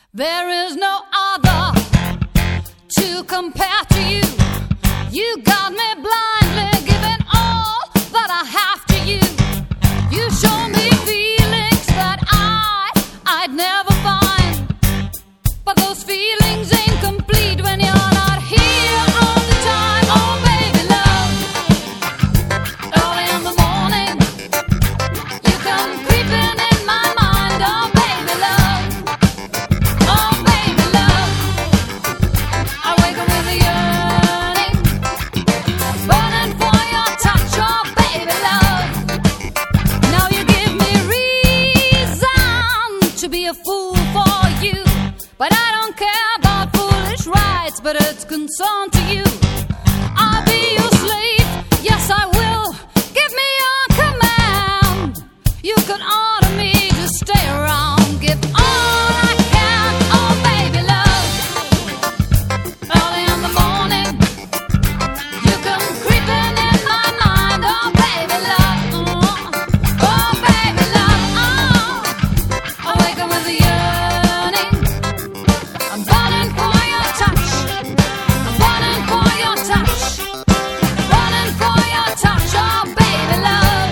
There is no other to compare to you. You got me blindly giving all that I have to you. You show me feelings that I'd never find. But those feelings ain't complete when you're not here all the time. Oh baby love, early in the morning you come creeping in my mind. Oh baby love, oh baby love, I wake up with a yearning, burning for your touch. Oh baby love, now you give me reason to be a fool for you. But I don't care about foolish rights, but it's concerned to you. I'll be your slave, yes I will. Give me your command. You can order me to stay around. Give all I can, oh baby love. Early in the morning, you come creeping in my mind. Oh baby love, oh baby love, oh. I wake up with a yearning. I'm burning for your touch. I'm burning for your touch. Burning for your touch, oh baby love.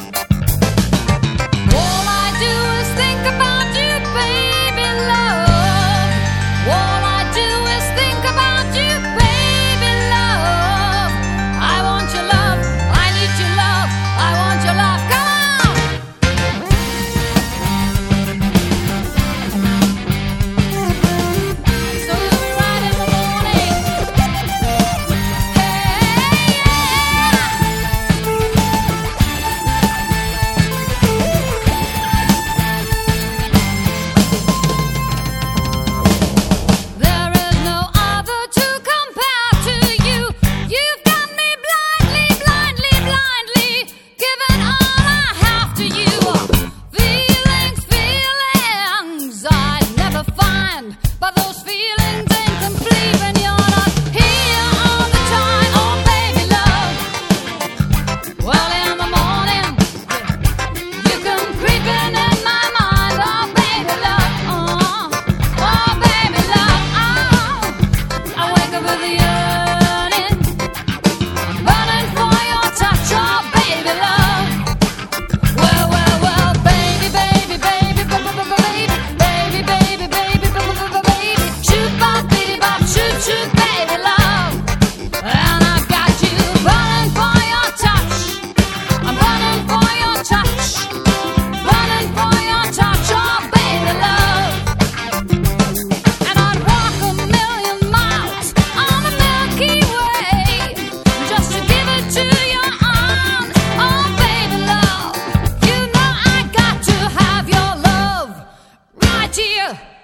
All I do is think about you, baby love. All I do is think about you, baby love. I want your love, I need your love, I want your love. Come on! So you'll be right in the morning. Hey, yeah. There is no other to compare to you. You've got me blindly, blindly, blindly giving all I have to you. Feelings, feelings I'd never find, but those feelings ain't complete when you're not here all the time. Oh baby love, well in the morning you come creeping in my mind. Oh baby love, oh baby love, I wake up with a yearning, burning for your touch. Oh baby love, well, well, well, baby, baby, baby, baby, baby, baby, baby, baby, shoot, bop, bitty, bop, shoot, shoot, baby love. And I've got you burning for your touch. I'm burning for your touch. Burning for your touch, oh baby love. And I'd walk 1,000,000 miles on the Milky Way just to give it to your arms, oh baby love. You know I got to have your love right here.